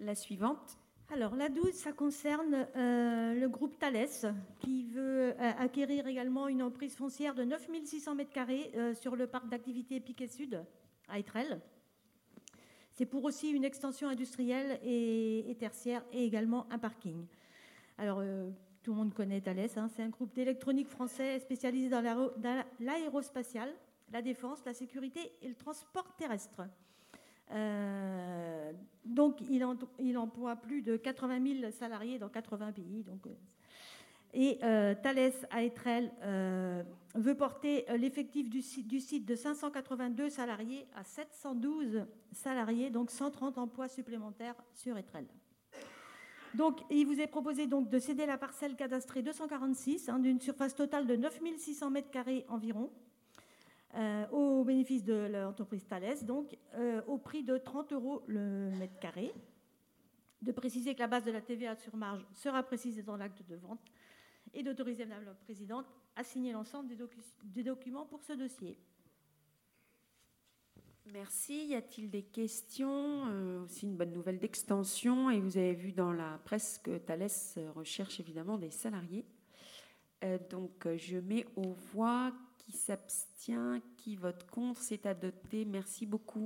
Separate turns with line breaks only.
La suivante.
Alors, la 12, ça concerne le groupe Thales, qui veut acquérir également une emprise foncière de 9600 m² sur le parc d'activité Piquet Sud, à Étrelles. C'est pour aussi une extension industrielle et tertiaire, et également un parking. Alors, tout le monde connaît Thales, hein, c'est un groupe d'électronique français spécialisé dans l'aérospatiale, la défense, la sécurité et le transport terrestre. Donc, il emploie plus de 80 000 salariés dans 80 pays. Donc, Thales à Étrelles veut porter l'effectif du site de 582 salariés à 712 salariés, donc 130 emplois supplémentaires sur Étrelles. Donc, il vous est proposé donc de céder la parcelle cadastrée 246 d'une surface totale de 9600 m² environ, au bénéfice de l'entreprise Thales, donc au prix de 30 € le mètre carré. De préciser que la base de la TVA sur marge sera précisée dans l'acte de vente et d'autoriser Madame la Présidente à signer l'ensemble des documents pour ce dossier.
Merci. Y a-t-il des questions? Aussi une bonne nouvelle d'extension. Et vous avez vu dans la presse que Thales recherche évidemment des salariés. Donc, je mets aux voix. Qui s'abstient, qui vote contre, c'est adopté. Merci beaucoup.